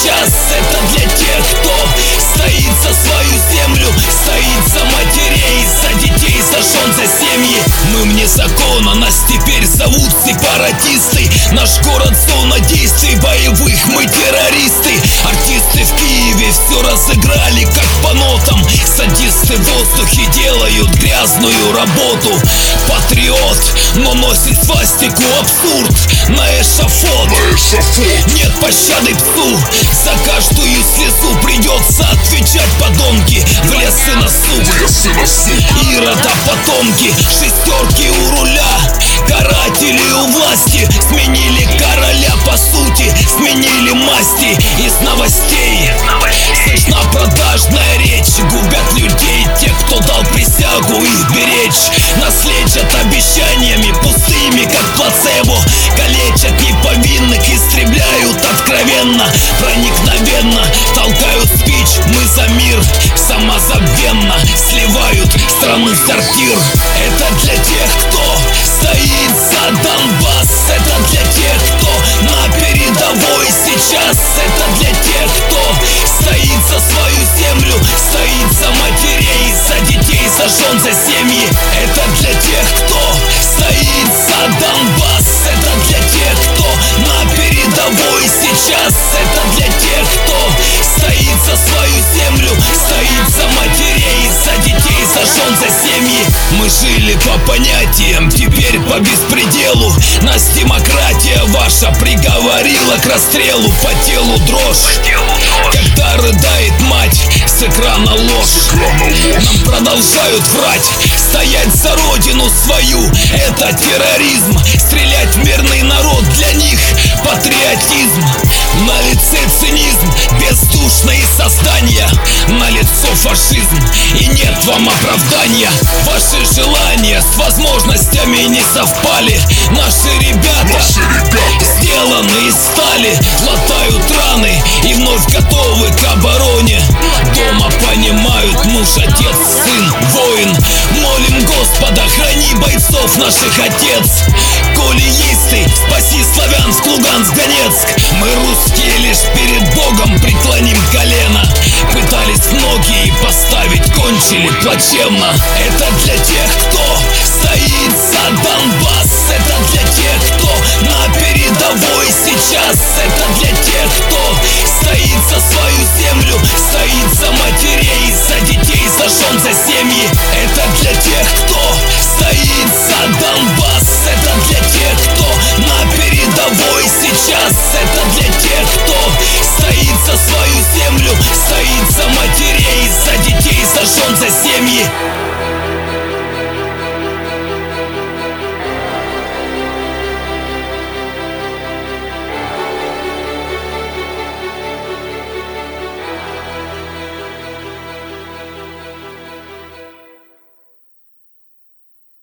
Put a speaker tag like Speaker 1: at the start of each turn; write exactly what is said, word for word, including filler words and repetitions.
Speaker 1: сейчас. Это для тех, кто стоит за свою землю, стоит за матерей, за детей, за жен, за семьи. Мы вне закона, нас теперь зовут сепаратисты. Наш город зона действий боевых, мы террористы. Артисты в Киеве все разыграли как по нотам. Садисты в воздухе делают грязную работу. Патриот, но носит свастику абсурд. На эшафот,
Speaker 2: на эшафот.
Speaker 1: Нет пощады псу. За каждую слезу придется отвечать, подонки. В лес и на суд,
Speaker 2: в лес и на суд.
Speaker 1: Ирода потомки, шестерки у руля. Каратели у власти сменили короля по сути, сменили масти из новостей. Слышна продажная речь, губят людей те, кто дал присягу их беречь. Наследят обещаниями пустыми, как плацебо. Калечат неповинных, истребляют откровенно, проникновенно, толкают спич. Мы за мир, самозабвенно сливают страну в сортир. Это для тех, кто стоит за Донбасс. Это для тех, кто на передовой сейчас. Это для тех, кто стоит за свою землю, стоит за матерей, за детей, за жен, за семьи. Это для тех, кто стоит за Донбасс. Это для тех, кто на передовой сейчас. Это для тех, кто стоит за свою землю, стоит за матерей, за детей, за жен, за семьи. Мы жили по понятиям, теперь по беспределу. Нас демократия ваша приговорила к расстрелу. По телу дрожь, когда рыдает мать, с экрана ложь. Нам продолжают врать, стоять за родину свою. Это терроризм, стрелять в мирный народ, для них патриотизм. На лице цинизм, бездушные создания. На лицо фашизм, и нет вам оправдания. Ваши желания с возможностями не совпали. Наши ребята,
Speaker 2: Наши ребята
Speaker 1: сделаны из стали, латают раны и вновь готовы к обороне. Дома понимают муж, отец, сын, воин. Молим Господа, храни бойцов наших, отец. Коли есть ты, спаси Славянск, Луганск, Донецк. Мы русские лишь перед Богом преклоним колено. Пытались многие поставить, кончили плачевно. Это для тех, кто стоит за Донбасс.